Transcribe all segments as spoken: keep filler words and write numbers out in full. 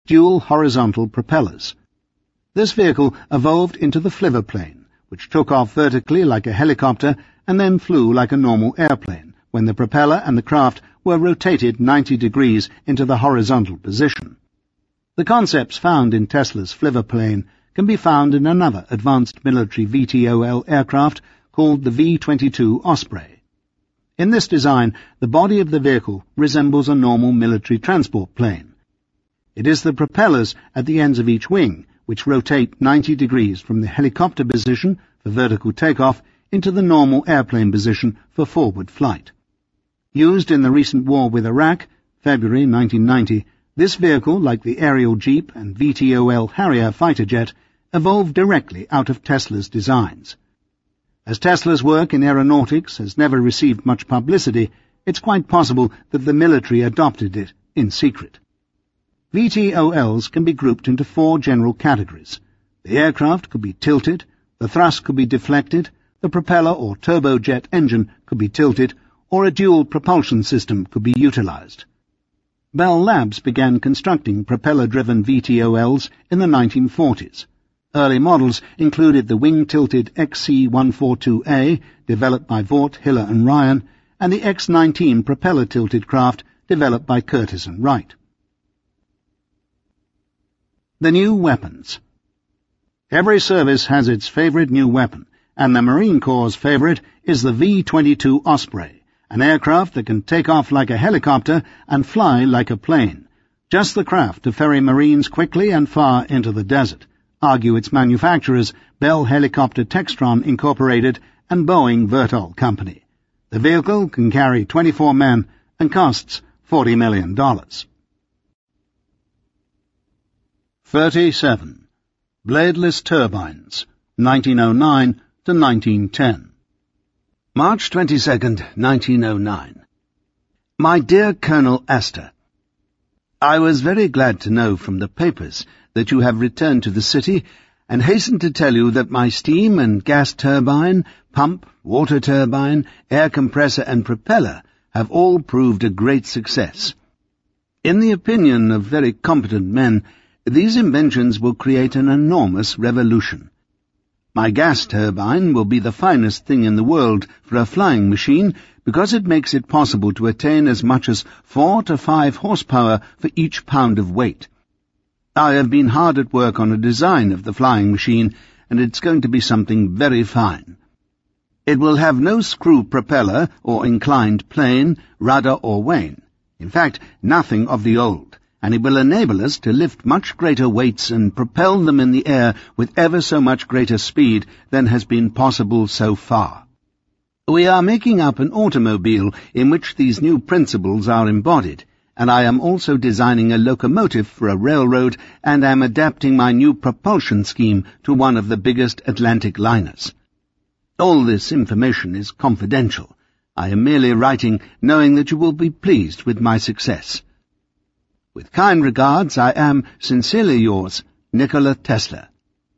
dual horizontal propellers. This vehicle evolved into the flivverplane, which took off vertically like a helicopter and then flew like a normal airplane when the propeller and the craft were rotated ninety degrees into the horizontal position. The concepts found in Tesla's flivverplane can be found in another advanced military V T O L aircraft called the V twenty-two Osprey. In this design, the body of the vehicle resembles a normal military transport plane. It is the propellers at the ends of each wing which rotate ninety degrees from the helicopter position for vertical takeoff into the normal airplane position for forward flight. Used in the recent war with Iraq, February nineteen ninety, this vehicle, like the aerial Jeep and V T O L Harrier fighter jet, evolved directly out of Tesla's designs. As Tesla's work in aeronautics has never received much publicity, it's quite possible that the military adopted it in secret. V T O Ls can be grouped into four general categories. The aircraft could be tilted, the thrust could be deflected, the propeller or turbojet engine could be tilted, or a dual propulsion system could be utilized. Bell Labs began constructing propeller-driven V T O Ls in the nineteen forties. Early models included the wing-tilted X C one forty-two A, developed by Vought, Hiller and Ryan, and the X nineteen propeller-tilted craft, developed by Curtiss and Wright. The new weapons. Every service has its favorite new weapon, and the Marine Corps' favorite is the V twenty-two Osprey, an aircraft that can take off like a helicopter and fly like a plane. Just the craft to ferry Marines quickly and far into the desert, argue its manufacturers Bell Helicopter Textron Incorporated and Boeing Vertol Company. The vehicle can carry twenty-four men and costs forty million dollars. thirty-seven. Bladeless Turbines, nineteen oh nine to nineteen ten. March twenty-second, nineteen oh nine. My dear Colonel Astor, I was very glad to know from the papers that you have returned to the city, and hasten to tell you that my steam and gas turbine, pump, water turbine, air compressor and propeller have all proved a great success. In the opinion of very competent men, these inventions will create an enormous revolution. My gas turbine will be the finest thing in the world for a flying machine because it makes it possible to attain as much as four to five horsepower for each pound of weight. I have been hard at work on a design of the flying machine, and it's going to be something very fine. It will have no screw propeller or inclined plane, rudder or wane. In fact, nothing of the old, and it will enable us to lift much greater weights and propel them in the air with ever so much greater speed than has been possible so far. We are making up an automobile in which these new principles are embodied, and I am also designing a locomotive for a railroad and am adapting my new propulsion scheme to one of the biggest Atlantic liners. All this information is confidential. I am merely writing knowing that you will be pleased with my success. With kind regards, I am sincerely yours, Nikola Tesla.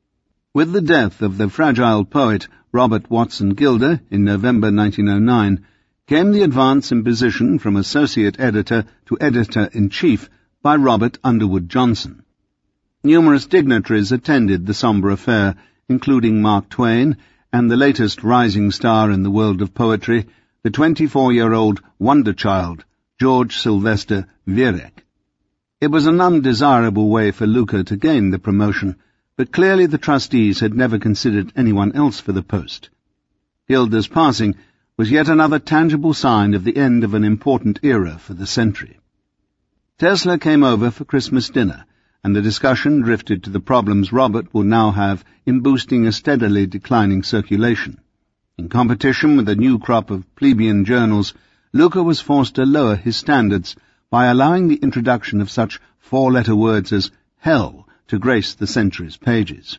With the death of the fragile poet Robert Watson Gilder in November nineteen oh nine, came the advance in position from associate editor to editor-in-chief by Robert Underwood Johnson. Numerous dignitaries attended the sombre affair, including Mark Twain and the latest rising star in the world of poetry, the twenty-four-year-old wonder child, George Sylvester Viereck. It was an undesirable way for Luca to gain the promotion, but clearly the trustees had never considered anyone else for the post. Gilder's passing was yet another tangible sign of the end of an important era for the century. Tesla came over for Christmas dinner, and the discussion drifted to the problems Robert will now have in boosting a steadily declining circulation. In competition with a new crop of plebeian journals, Luca was forced to lower his standards by allowing the introduction of such four-letter words as hell to grace the Century's pages.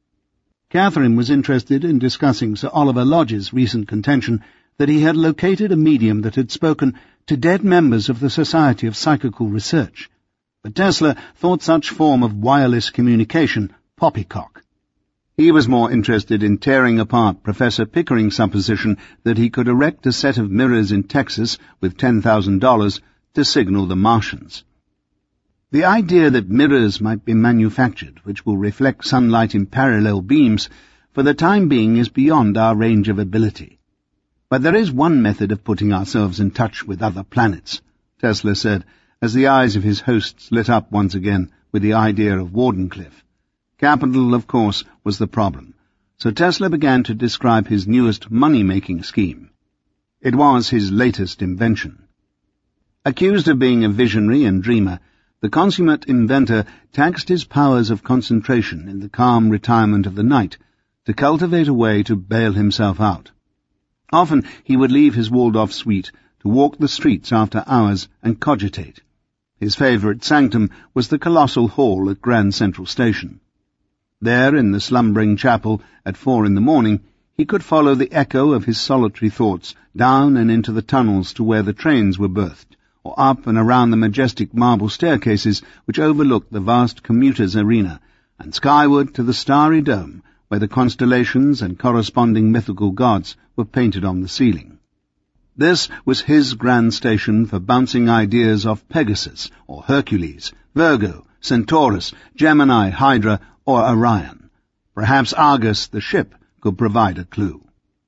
Catherine was interested in discussing Sir Oliver Lodge's recent contention that he had located a medium that had spoken to dead members of the Society of Psychical Research, but Tesla thought such form of wireless communication poppycock. He was more interested in tearing apart Professor Pickering's supposition that he could erect a set of mirrors in Texas with ten thousand dollars to signal the Martians. The idea that mirrors might be manufactured which will reflect sunlight in parallel beams for the time being is beyond our range of ability. But there is one method of putting ourselves in touch with other planets, Tesla said, as the eyes of his hosts lit up once again with the idea of Wardenclyffe. Capital, of course, was the problem, so Tesla began to describe his newest money-making scheme. It was his latest invention. Accused of being a visionary and dreamer, the consummate inventor taxed his powers of concentration in the calm retirement of the night to cultivate a way to bail himself out. Often he would leave his walled-off suite to walk the streets after hours and cogitate. His favourite sanctum was the colossal hall at Grand Central Station. There, in the slumbering chapel, at four in the morning, he could follow the echo of his solitary thoughts down and into the tunnels to where the trains were berthed, or up and around the majestic marble staircases which overlooked the vast commuters' arena, and skyward to the starry dome where the constellations and corresponding mythical gods were painted on the ceiling. This was his grand station for bouncing ideas of Pegasus or Hercules, Virgo, Centaurus, Gemini, Hydra, or Orion. Perhaps Argus, the ship, could provide a clue.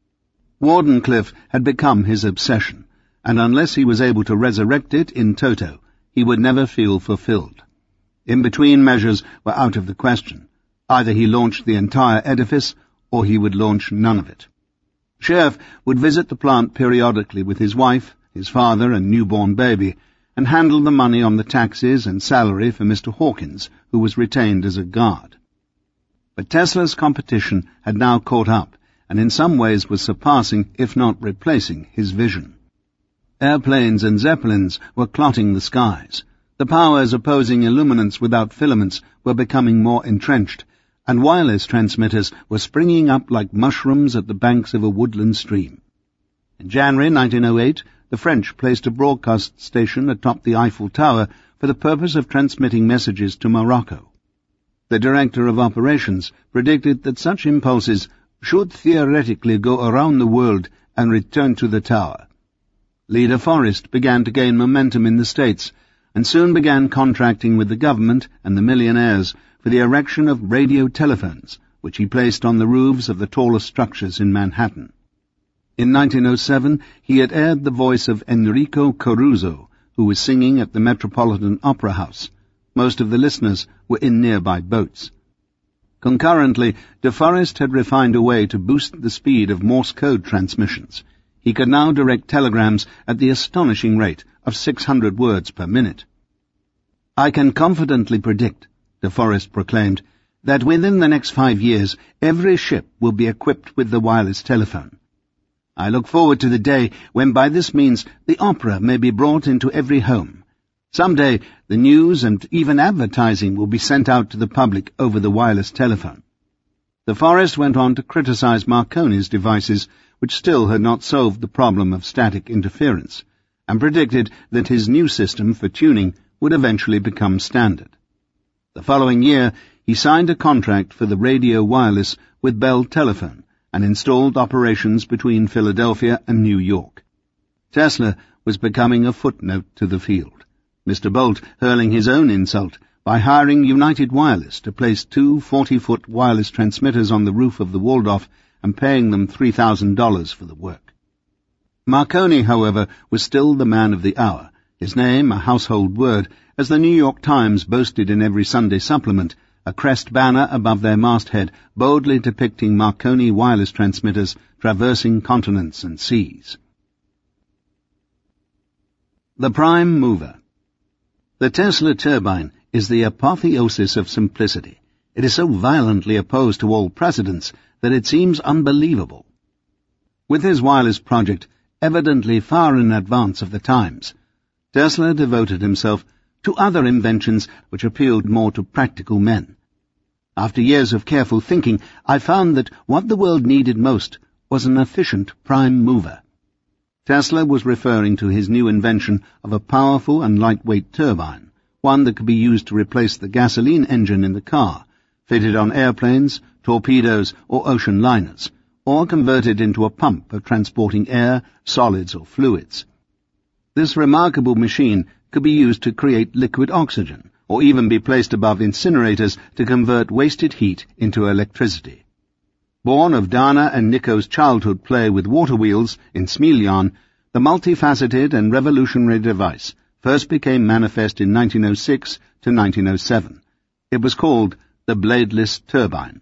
Wardenclyffe had become his obsession, and unless he was able to resurrect it in toto, he would never feel fulfilled. In-between measures were out of the question. Either he launched the entire edifice, or he would launch none of it. Sheriff would visit the plant periodically with his wife, his father, and newborn baby, and handle the money on the taxes and salary for Mister Hawkins, who was retained as a guard. But Tesla's competition had now caught up, and in some ways was surpassing, if not replacing, his vision. Airplanes and zeppelins were clotting the skies. The powers opposing illuminance without filaments were becoming more entrenched, and wireless transmitters were springing up like mushrooms at the banks of a woodland stream. In January nineteen oh eight, the French placed a broadcast station atop the Eiffel Tower for the purpose of transmitting messages to Morocco. The director of operations predicted that such impulses should theoretically go around the world and return to the tower. Leader Forrest began to gain momentum in the States, and soon began contracting with the government and the millionaires for the erection of radio telephones, which he placed on the roofs of the tallest structures in Manhattan. In nineteen oh seven, he had aired the voice of Enrico Caruso, who was singing at the Metropolitan Opera House. Most of the listeners were in nearby boats. Concurrently, De Forest had refined a way to boost the speed of Morse code transmissions. He could now direct telegrams at the astonishing rate of six hundred words per minute. "I can confidently predict," De Forest proclaimed, "that within the next five years every ship will be equipped with the wireless telephone. I look forward to the day when by this means the opera may be brought into every home. Some day the news and even advertising will be sent out to the public over the wireless telephone." De Forest went on to criticize Marconi's devices, which still had not solved the problem of static interference, and predicted that his new system for tuning would eventually become standard. The following year, he signed a contract for the radio wireless with Bell Telephone and installed operations between Philadelphia and New York. Tesla was becoming a footnote to the field, Mister Bolt hurling his own insult by hiring United Wireless to place two forty-foot wireless transmitters on the roof of the Waldorf and paying them three thousand dollars for the work. Marconi, however, was still the man of the hour, his name a household word, as the New York Times boasted in every Sunday supplement, a crest banner above their masthead boldly depicting Marconi wireless transmitters traversing continents and seas. The Prime Mover. The Tesla turbine is the apotheosis of simplicity. It is so violently opposed to all precedents that it seems unbelievable. With his wireless project evidently far in advance of the times, Tesla devoted himself to other inventions which appealed more to practical men. After years of careful thinking, I found that what the world needed most was an efficient prime mover. Tesla was referring to his new invention of a powerful and lightweight turbine, one that could be used to replace the gasoline engine in the car, fitted on airplanes, torpedoes, or ocean liners, or converted into a pump for transporting air, solids, or fluids. This remarkable machine could be used to create liquid oxygen, or even be placed above incinerators to convert wasted heat into electricity. Born of Dana and Nico's childhood play with water wheels in Smiljan, the multifaceted and revolutionary device first became manifest in nineteen oh six to nineteen oh seven. It was called the bladeless turbine.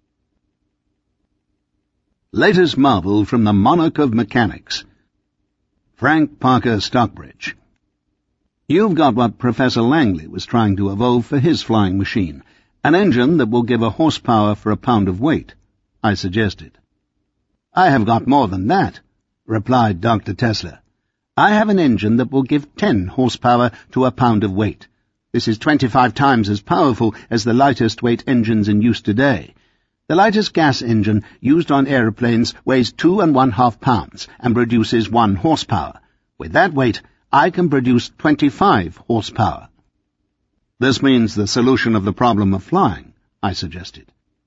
Latest marvel from the monarch of mechanics. Frank Parker Stockbridge. You've got what Professor Langley was trying to evolve for his flying machine, an engine that will give a horsepower for a pound of weight, I suggested. I have got more than that, replied Doctor Tesla. I have an engine that will give ten horsepower to a pound of weight. This is twenty-five times as powerful as the lightest weight engines in use today. The lightest gas engine used on aeroplanes weighs two and one half pounds and produces one horsepower. With that weight, I can produce twenty-five horsepower. This means the solution of the problem of flying, I suggested.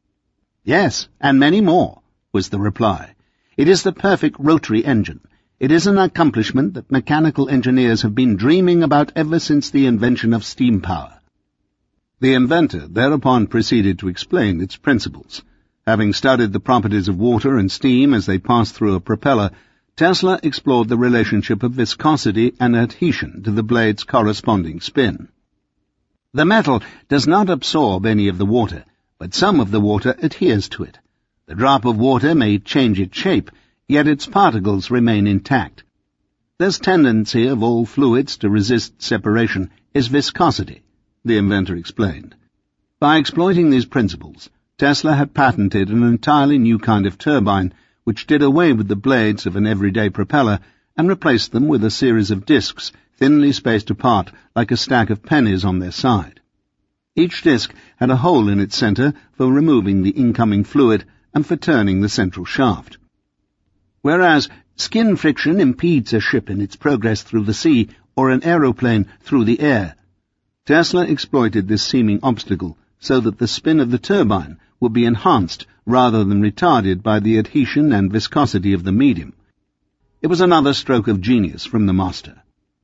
Yes, and many more, was the reply. It is the perfect rotary engine. It is an accomplishment that mechanical engineers have been dreaming about ever since the invention of steam power. The inventor thereupon proceeded to explain its principles. Having studied the properties of water and steam as they pass through a propeller, Tesla explored the relationship of viscosity and adhesion to the blade's corresponding spin. The metal does not absorb any of the water, but some of the water adheres to it. The drop of water may change its shape, yet its particles remain intact. This tendency of all fluids to resist separation is viscosity, the inventor explained. By exploiting these principles, Tesla had patented an entirely new kind of turbine which did away with the blades of an everyday propeller and replaced them with a series of discs thinly spaced apart like a stack of pennies on their side. Each disc had a hole in its center for removing the incoming fluid and for turning the central shaft. Whereas skin friction impedes a ship in its progress through the sea or an aeroplane through the air, Tesla exploited this seeming obstacle so that the spin of the turbine would be enhanced rather than retarded by the adhesion and viscosity of the medium. It was another stroke of genius from the master.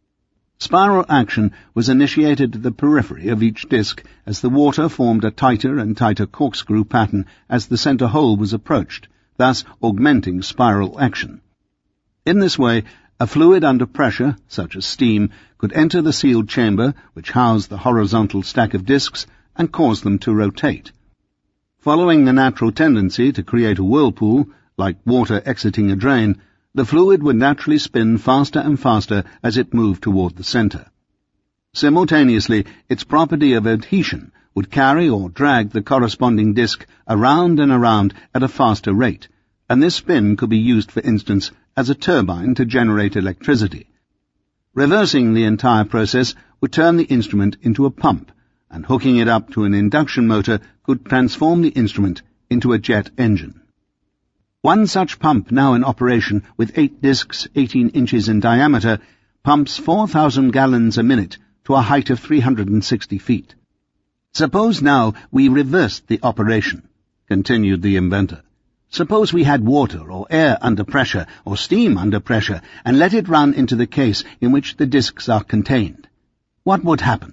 Spiral action was initiated at the periphery of each disc as the water formed a tighter and tighter corkscrew pattern as the center hole was approached, thus augmenting spiral action. In this way, a fluid under pressure, such as steam, could enter the sealed chamber which housed the horizontal stack of discs and cause them to rotate. Following the natural tendency to create a whirlpool, like water exiting a drain, the fluid would naturally spin faster and faster as it moved toward the center. Simultaneously, its property of adhesion would carry or drag the corresponding disc around and around at a faster rate, and this spin could be used, for instance, as a turbine to generate electricity. Reversing the entire process would turn the instrument into a pump, and hooking it up to an induction motor could transform the instrument into a jet engine. One such pump, now in operation with eight discs eighteen inches in diameter, pumps four thousand gallons a minute to a height of three hundred sixty feet. Suppose now we reversed the operation, continued the inventor. Suppose we had water or air under pressure or steam under pressure and let it run into the case in which the discs are contained. What would happen?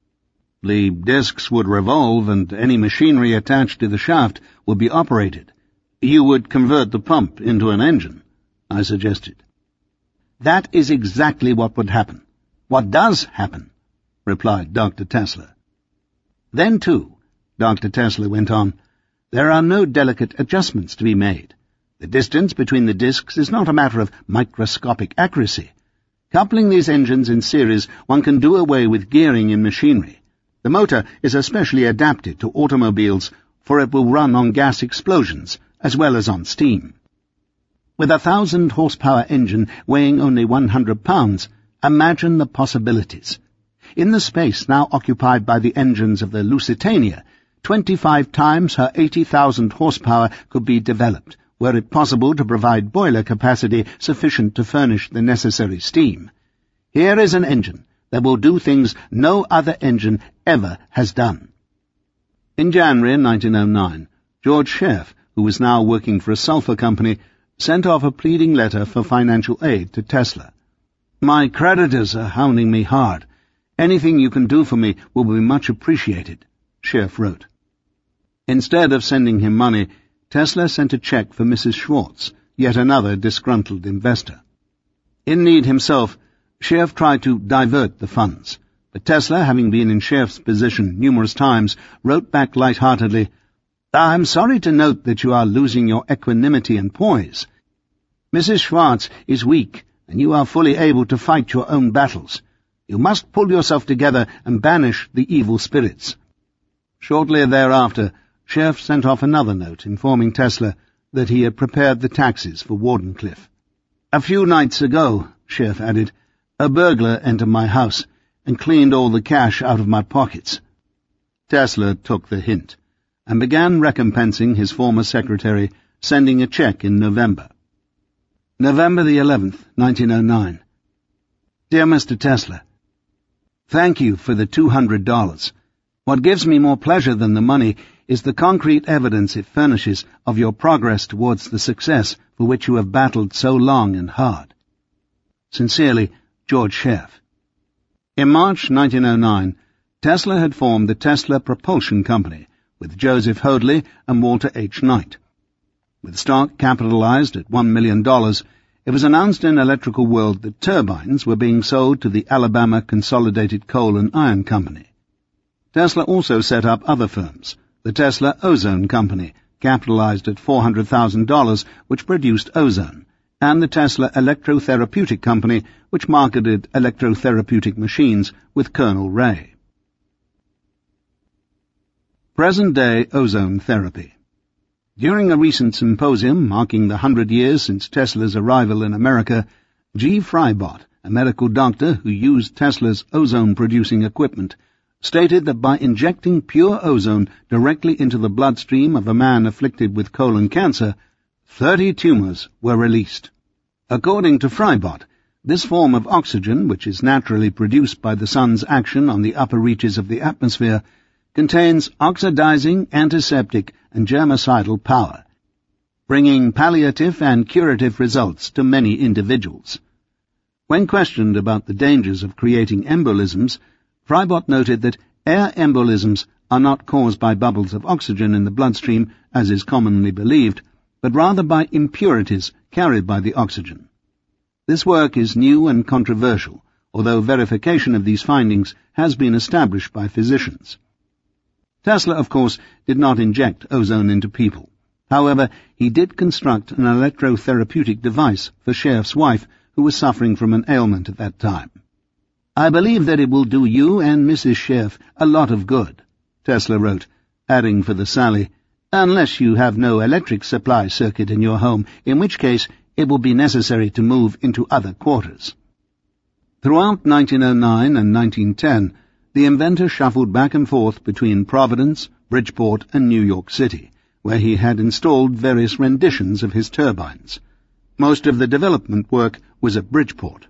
The discs would revolve and any machinery attached to the shaft would be operated. You would convert the pump into an engine, I suggested. That is exactly what would happen. What does happen, replied Doctor Tesla. Then, too, Doctor Tesla went on, there are no delicate adjustments to be made. The distance between the discs is not a matter of microscopic accuracy. Coupling these engines in series, one can do away with gearing in machinery. The motor is especially adapted to automobiles, for it will run on gas explosions as well as on steam. With a thousand horsepower engine weighing only one hundred pounds, imagine the possibilities. In the space now occupied by the engines of the Lusitania, twenty-five times her eighty thousand horsepower could be developed, were it possible to provide boiler capacity sufficient to furnish the necessary steam. Here is an engine that will do things no other engine ever has done. In January nineteen oh nine, George Scherf, who was now working for a sulfur company, sent off a pleading letter for financial aid to Tesla. My creditors are hounding me hard. Anything you can do for me will be much appreciated, Scherf wrote. Instead of sending him money, Tesla sent a check for Missus Schwartz, yet another disgruntled investor. In need himself, Scherf tried to divert the funds, but Tesla, having been in Scherf's position numerous times, wrote back light-heartedly, "I'm sorry to note that you are losing your equanimity and poise. Missus Schwartz is weak, and you are fully able to fight your own battles. You must pull yourself together and banish the evil spirits." Shortly thereafter, Scherf sent off another note informing Tesla that he had prepared the taxes for Wardenclyffe. "A few nights ago," Scherf added, "a burglar entered my house and cleaned all the cash out of my pockets." Tesla took the hint and began recompensing his former secretary, sending a check in November. November the eleventh, nineteen oh nine. Dear Mister Tesla, thank you for the two hundred dollars. What gives me more pleasure than the money is the concrete evidence it furnishes of your progress towards the success for which you have battled so long and hard. Sincerely, George Scherf. In March nineteen oh nine, Tesla had formed the Tesla Propulsion Company with Joseph Hoadley and Walter H. Knight. With stock capitalized at one million dollars, it was announced in Electrical World that turbines were being sold to the Alabama Consolidated Coal and Iron Company. Tesla also set up other firms, the Tesla Ozone Company, capitalized at four hundred thousand dollars, which produced ozone, and the Tesla Electrotherapeutic Company, which marketed electrotherapeutic machines with Colonel Ray. Present-day ozone therapy. During a recent symposium marking the hundred years since Tesla's arrival in America, G. Frybot, a medical doctor who used Tesla's ozone-producing equipment, stated that by injecting pure ozone directly into the bloodstream of a man afflicted with colon cancer, thirty tumors were released. According to Frybot, this form of oxygen, which is naturally produced by the sun's action on the upper reaches of the atmosphere, contains oxidizing, antiseptic, and germicidal power, bringing palliative and curative results to many individuals. When questioned about the dangers of creating embolisms, Frybot noted that air embolisms are not caused by bubbles of oxygen in the bloodstream, as is commonly believed, but rather by impurities carried by the oxygen. This work is new and controversial, although verification of these findings has been established by physicians. Tesla, of course, did not inject ozone into people. However, he did construct an electrotherapeutic device for Scherf's wife, who was suffering from an ailment at that time. "I believe that it will do you and Missus Scherf a lot of good," Tesla wrote, adding for the Sally, "unless you have no electric supply circuit in your home, in which case it will be necessary to move into other quarters." Throughout nineteen oh nine and nineteen ten, the inventor shuffled back and forth between Providence, Bridgeport, and New York City, where he had installed various renditions of his turbines. Most of the development work was at Bridgeport.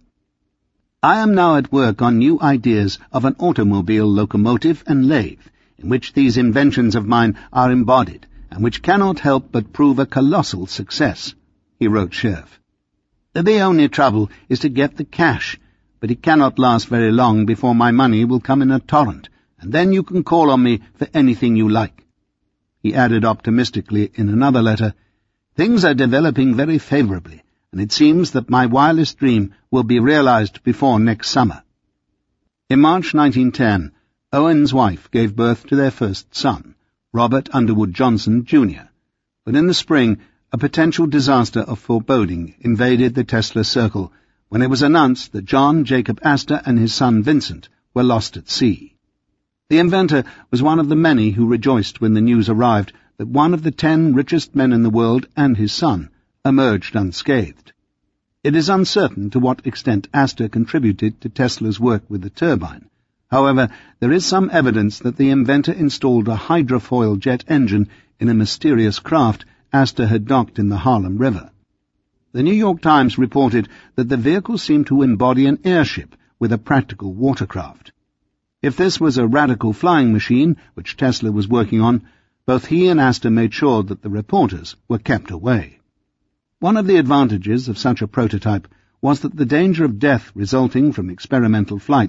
"I am now at work on new ideas of an automobile locomotive and lathe, in which these inventions of mine are embodied, and which cannot help but prove a colossal success," he wrote Scherf. "The only trouble is to get the cash, but it cannot last very long before my money will come in a torrent, and then you can call on me for anything you like." He added optimistically in another letter, "Things are developing very favorably, and it seems that my wildest dream will be realized before next summer." In March nineteen ten, Owen's wife gave birth to their first son, Robert Underwood Johnson, Junior But in the spring, a potential disaster of foreboding invaded the Tesla circle, when it was announced that John Jacob Astor and his son Vincent were lost at sea. The inventor was one of the many who rejoiced when the news arrived that one of the ten richest men in the world and his son emerged unscathed. It is uncertain to what extent Astor contributed to Tesla's work with the turbine. However, there is some evidence that the inventor installed a hydrofoil jet engine in a mysterious craft Astor had docked in the Harlem River. The New York Times reported that the vehicle seemed to embody an airship with a practical watercraft. If this was a radical flying machine, which Tesla was working on, both he and Astor made sure that the reporters were kept away. One of the advantages of such a prototype was that the danger of death resulting from experimental flights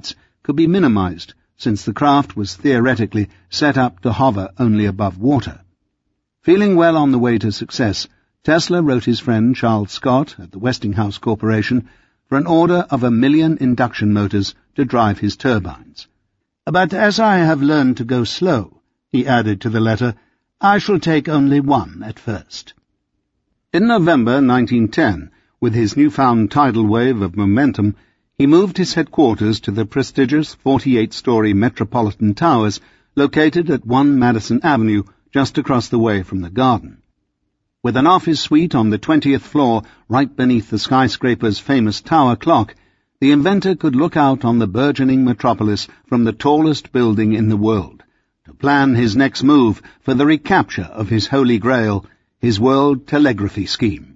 could be minimized, since the craft was theoretically set up to hover only above water. Feeling well on the way to success, Tesla wrote his friend Charles Scott at the Westinghouse Corporation for an order of a million induction motors to drive his turbines. "But as I have learned to go slow," he added to the letter, "I shall take only one at first." In November nineteen ten, with his newfound tidal wave of momentum, he moved his headquarters to the prestigious forty-eight-story Metropolitan Towers located at one Madison Avenue, just across the way from the Garden. With an office suite on the twentieth floor, right beneath the skyscraper's famous tower clock, the inventor could look out on the burgeoning metropolis from the tallest building in the world, to plan his next move for the recapture of his holy grail, his world telegraphy scheme.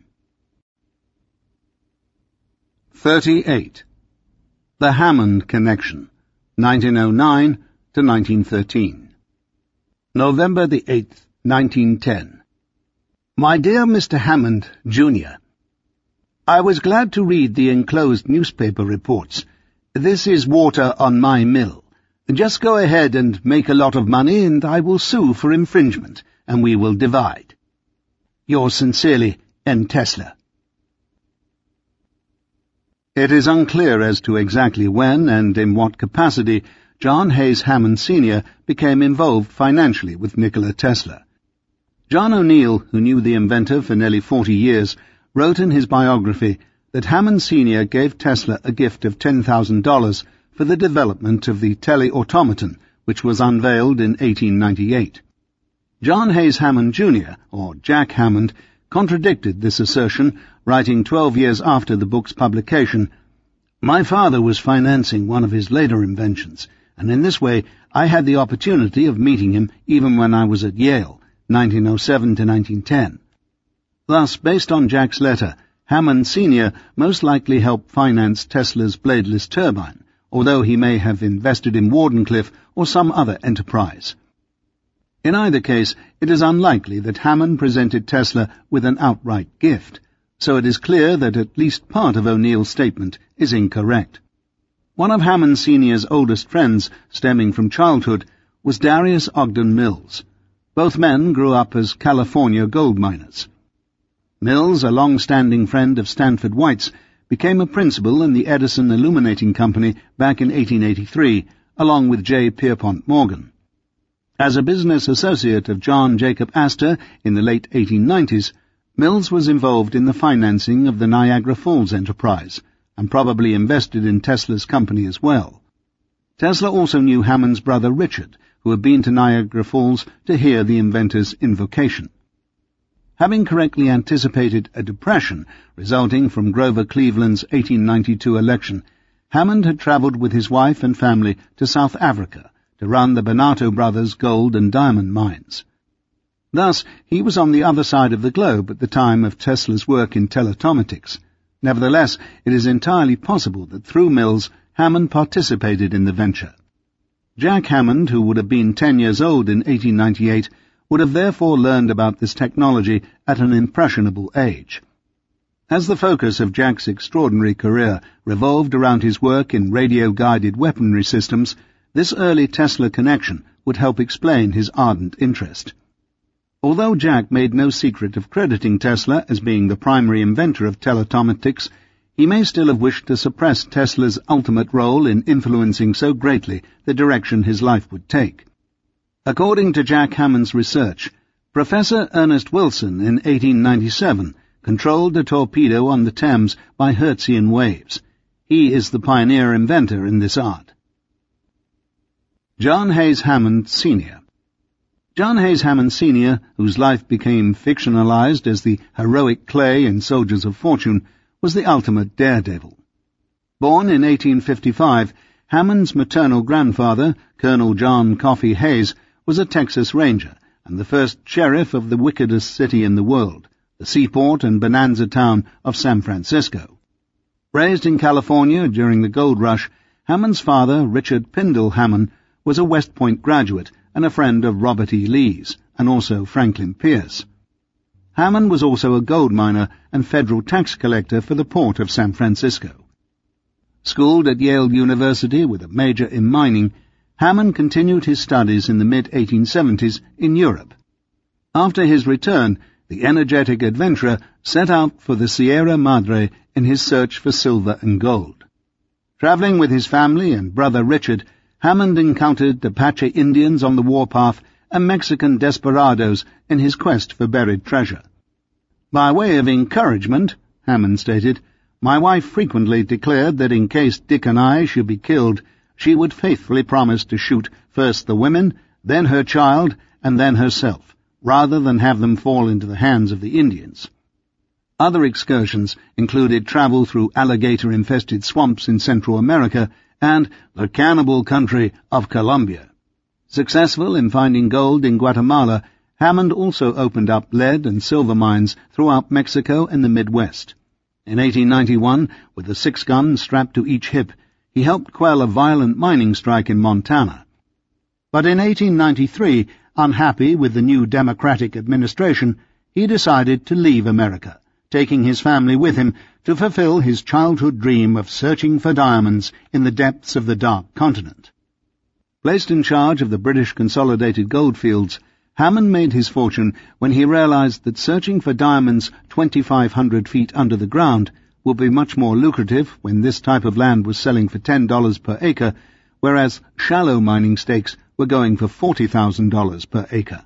thirty-eight. The Hammond Connection, nineteen oh nine to nineteen thirteen. November the eighth, nineteen ten. My dear Mister Hammond, Junior, I was glad to read the enclosed newspaper reports. This is water on my mill. Just go ahead and make a lot of money, and I will sue for infringement, and we will divide. Yours sincerely, N. Tesla. It is unclear as to exactly when and in what capacity John Hayes Hammond Senior became involved financially with Nikola Tesla. John O'Neill, who knew the inventor for nearly forty years, wrote in his biography that Hammond Senior gave Tesla a gift of ten thousand dollars for the development of the teleautomaton, which was unveiled in eighteen ninety-eight. John Hayes Hammond Junior, or Jack Hammond, contradicted this assertion, writing twelve years after the book's publication, "My father was financing one of his later inventions, and in this way I had the opportunity of meeting him even when I was at Yale, nineteen oh seven to nineteen ten. Thus, based on Jack's letter, Hammond Senior most likely helped finance Tesla's bladeless turbine, although he may have invested in Wardenclyffe or some other enterprise. In either case, it is unlikely that Hammond presented Tesla with an outright gift, so it is clear that at least part of O'Neill's statement is incorrect. One of Hammond Senior's oldest friends, stemming from childhood, was Darius Ogden Mills. Both men grew up as California gold miners. Mills, a long-standing friend of Stanford White's, became a principal in the Edison Illuminating Company back in eighteen eighty-three, along with J. Pierpont Morgan. As a business associate of John Jacob Astor in the late eighteen nineties, Mills was involved in the financing of the Niagara Falls enterprise, and probably invested in Tesla's company as well. Tesla also knew Hammond's brother Richard, who had been to Niagara Falls to hear the inventor's invocation. Having correctly anticipated a depression resulting from Grover Cleveland's eighteen ninety-two election, Hammond had travelled with his wife and family to South Africa to run the Bonato brothers' gold and diamond mines. Thus, he was on the other side of the globe at the time of Tesla's work in telecommunications. Nevertheless, it is entirely possible that through Mills, Hammond participated in the venture. Jack Hammond, who would have been ten years old in eighteen ninety-eight, would have therefore learned about this technology at an impressionable age. As the focus of Jack's extraordinary career revolved around his work in radio-guided weaponry systems, this early Tesla connection would help explain his ardent interest. Although Jack made no secret of crediting Tesla as being the primary inventor of telecommunications, he may still have wished to suppress Tesla's ultimate role in influencing so greatly the direction his life would take. According to Jack Hammond's research, Professor Ernest Wilson in eighteen ninety-seven controlled a torpedo on the Thames by Hertzian waves. He is the pioneer inventor in this art. John Hayes Hammond Senior John Hayes Hammond Senior, whose life became fictionalized as the heroic Clay in Soldiers of Fortune, was the ultimate daredevil. Born in eighteen fifty-five, Hammond's maternal grandfather, Colonel John Coffee Hayes, was a Texas Ranger and the first sheriff of the wickedest city in the world, the seaport and bonanza town of San Francisco. Raised in California during the gold rush, Hammond's father, Richard Pindall Hammond, was a West Point graduate and a friend of Robert E. Lee's, and also Franklin Pierce. Hammond was also a gold miner and federal tax collector for the port of San Francisco. Schooled at Yale University with a major in mining, Hammond continued his studies in the mid eighteen seventies in Europe. After his return, the energetic adventurer set out for the Sierra Madre in his search for silver and gold. Travelling with his family and brother Richard, Hammond encountered Apache Indians on the warpath and Mexican desperados in his quest for buried treasure. By way of encouragement, Hammond stated, "My wife frequently declared that in case Dick and I should be killed, she would faithfully promise to shoot first the women, then her child, and then herself, rather than have them fall into the hands of the Indians." Other excursions included travel through alligator-infested swamps in Central America and the cannibal country of Colombia. Successful in finding gold in Guatemala, Hammond also opened up lead and silver mines throughout Mexico and the Midwest. In eighteen ninety-one, with a six-gun strapped to each hip, he helped quell a violent mining strike in Montana. But in eighteen ninety-three, unhappy with the new Democratic administration, he decided to leave America, taking his family with him to fulfill his childhood dream of searching for diamonds in the depths of the Dark Continent. Placed in charge of the British Consolidated Goldfields, Hammond made his fortune when he realized that searching for diamonds twenty-five hundred feet under the ground would be much more lucrative when this type of land was selling for ten dollars per acre, whereas shallow mining stakes were going for forty thousand dollars per acre.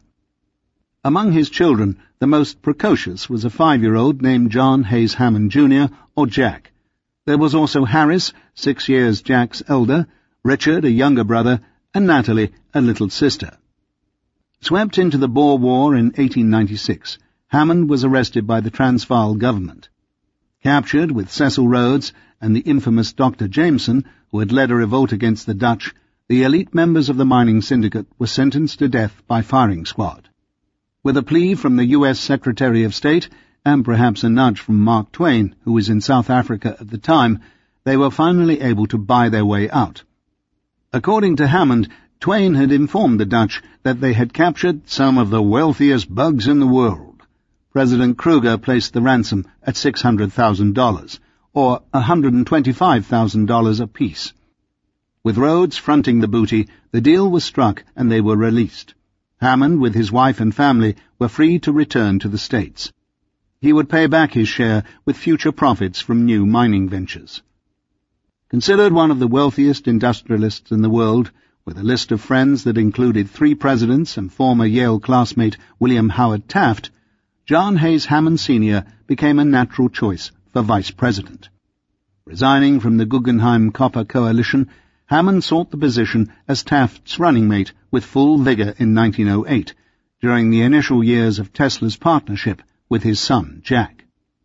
Among his children, the most precocious was a five-year-old named John Hayes Hammond Junior, or Jack. There was also Harris, six years Jack's elder, Richard, a younger brother, and Natalie, a little sister. Swept into the Boer War in eighteen ninety-six, Hammond was arrested by the Transvaal government. Captured with Cecil Rhodes and the infamous Doctor Jameson, who had led a revolt against the Dutch, the elite members of the mining syndicate were sentenced to death by firing squad. With a plea from the U S Secretary of State, and perhaps a nudge from Mark Twain, who was in South Africa at the time, they were finally able to buy their way out. According to Hammond, Twain had informed the Dutch that they had captured some of the wealthiest bugs in the world. President Kruger placed the ransom at six hundred thousand dollars, or one hundred twenty-five thousand dollars apiece. With Rhodes fronting the booty, the deal was struck and they were released. Hammond, with his wife and family, were free to return to the States. He would pay back his share with future profits from new mining ventures. Considered one of the wealthiest industrialists in the world, with a list of friends that included three presidents and former Yale classmate William Howard Taft, John Hayes Hammond Senior became a natural choice for vice president. Resigning from the Guggenheim Copper Coalition, Hammond sought the position as Taft's running mate with full vigor in nineteen oh eight, during the initial years of Tesla's partnership with his son, Jack.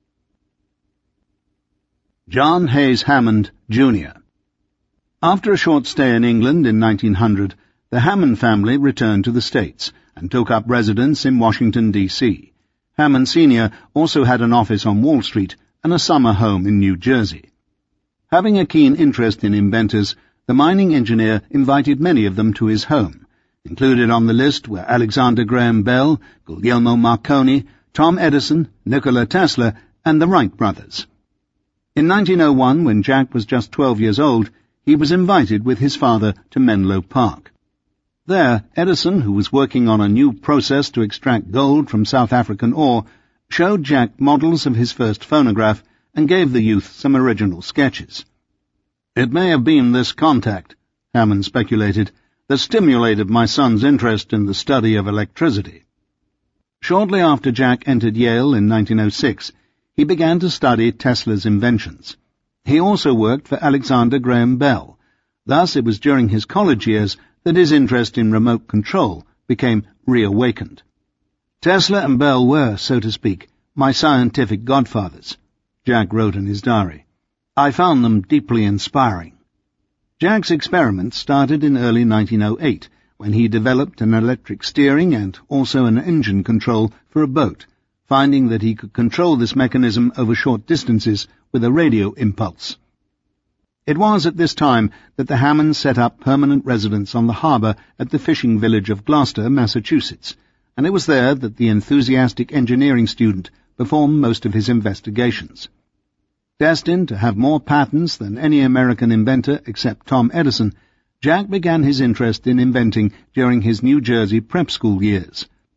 John Hayes Hammond, Junior After a short stay in England in nineteen hundred, the Hammond family returned to the States and took up residence in Washington, D C Hammond Senior also had an office on Wall Street and a summer home in New Jersey. Having a keen interest in inventors, the mining engineer invited many of them to his home. Included on the list were Alexander Graham Bell, Guglielmo Marconi, Tom Edison, Nikola Tesla, and the Wright brothers. In nineteen oh one, when Jack was just twelve years old, he was invited with his father to Menlo Park. There, Edison, who was working on a new process to extract gold from South African ore, showed Jack models of his first phonograph and gave the youth some original sketches. "It may have been this contact," Hammond speculated, "that stimulated my son's interest in the study of electricity." Shortly after Jack entered Yale in nineteen oh six, he began to study Tesla's inventions. He also worked for Alexander Graham Bell. Thus it was during his college years that his interest in remote control became reawakened. Tesla and Bell were, so to speak, my scientific godfathers, Jack wrote in his diary. I found them deeply inspiring. Jack's experiments started in early nineteen oh eight, when he developed an electric steering and also an engine control for a boat, finding that he could control this mechanism over short distances with a radio impulse. It was at this time that the Hammonds set up permanent residence on the harbour at the fishing village of Gloucester, Massachusetts, and it was there that the enthusiastic engineering student performed most of his investigations. Destined to have more patents than any American inventor except Tom Edison, Jack began his interest in inventing during his New Jersey prep school years.